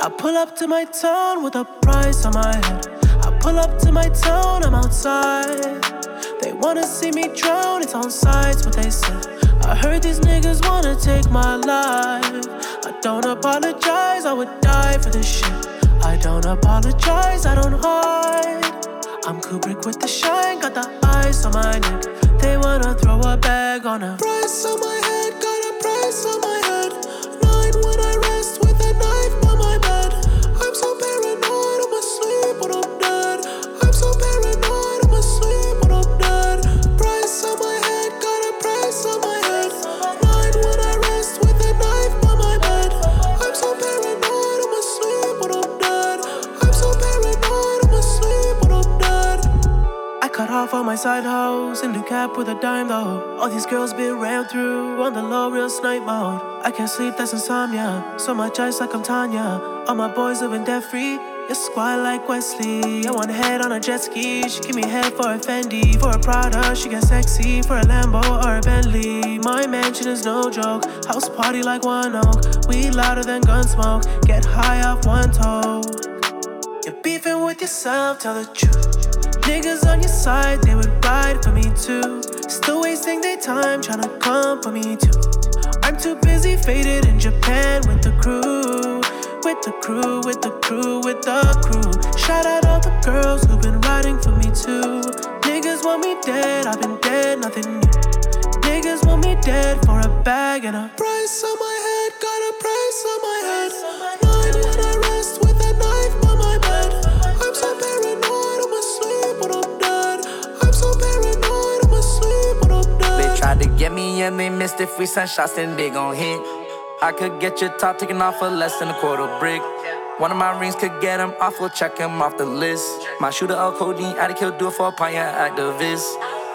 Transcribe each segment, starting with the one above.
I pull up to my town with a price on my head. I pull up to my town, I'm outside. They wanna see me drown, it's on sides what they said. I heard these niggas wanna take my life. I don't apologize, I would die for this shit. I don't apologize, I don't hide. I'm Kubrick with the shine, got the ice on my neck. They wanna throw a bag on a price on my head, got a price on my head. 9 when I rest with a knife by my bed. I'm so paranoid, I'm asleep when I'm dead. I'm so paranoid, I'm asleep when I'm dead. Price on my head, got a price on my head. 9 when I rest with a knife by my bed. I'm so paranoid, I'm asleep when I'm dead. I'm so paranoid, I'm asleep when I'm dead. I cut off all my side hoes in the cap with a dime though. All these girls been ran through on the low, real snipe mode. I can't sleep, that's insomnia. So much ice like I'm Tanya. All my boys living debt free. You squat like Wesley. I want head on a jet ski. She give me head for a Fendi. For a Prada, she get sexy. For a Lambo or a Bentley. My mansion is no joke. House party like One Oak. Weed louder than gun smoke. Get high off one toe. You're beefing with yourself, tell the truth. Niggas on your side, they would ride for me too. Still wasting their time trying to come for me too. I'm too busy faded in Japan with the crew. With the crew, with the crew, with the crew. Shout out all the girls who've been riding for me too. Niggas want me dead, I've been dead, nothing new. Niggas want me dead for a bag and a price on my head, got a price on my head. 9 when I rest with a knife by my bed. I'm so paranoid, I'm asleep when I'm dead. I'm so paranoid, I'm asleep when I'm dead. They tried to get me and they missed it. Free sun shots, then they gon' hit. I could get your top taken off for less than a quarter brick. One of my rings could get him off, we'll check him off the list. My shooter of codeine, addict, he'll do it for a pint, activist.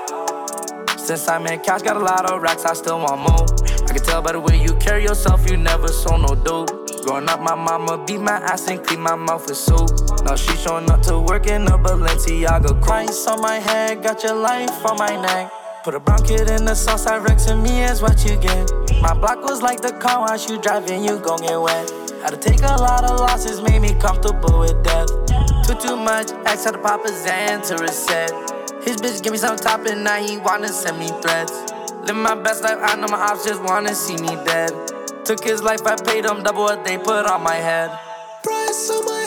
Since I'm in cash, got a lot of racks, I still want more. I can tell by the way you carry yourself, you never sold no dope. Growing up, my mama beat my ass and clean my mouth with soap. Now she showing up to work in a Balenciaga. Price on my head, got your life on my neck. Put a brown kid in the sauce, I Rex and me is what you get. My block was like the car wash, you driving, you gon' get wet. Had to take a lot of losses, made me comfortable with death. Too much, X had to pop a Xan to reset. His bitch give me some top and now he wanna send me threats. Live my best life, I know my ops just wanna see me dead. Took his life, I paid him double what they put on my head. Price on my